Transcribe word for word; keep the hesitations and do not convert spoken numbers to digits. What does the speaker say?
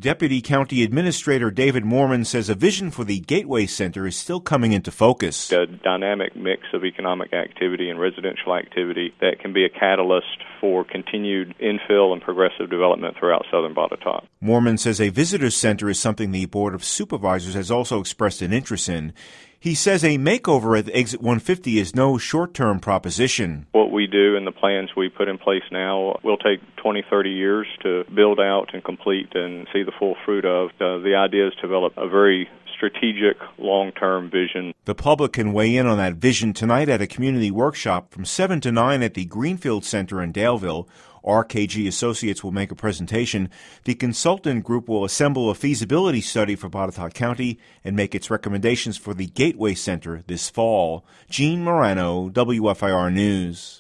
Deputy County Administrator David Moorman says a vision for the Gateway Center is still coming into focus. A dynamic mix of economic activity and residential activity that can be a catalyst for continued infill and progressive development throughout southern Botetourt. Moorman says a visitor center is something the Board of Supervisors has also expressed an interest in. He says a makeover at Exit one fifty is no short-term proposition. What we do and the plans we put in place now will take twenty, thirty years to build out and complete and see the full fruit of. Uh, the idea is to develop a very strategic, long-term vision. The public can weigh in on that vision tonight at a community workshop from seven to nine at the Greenfield Center in Daleville. R K G Associates will make a presentation. The consultant group will assemble a feasibility study for Botetourt County and make its recommendations for the Gateway Center this fall. Gene Morano, W F I R News.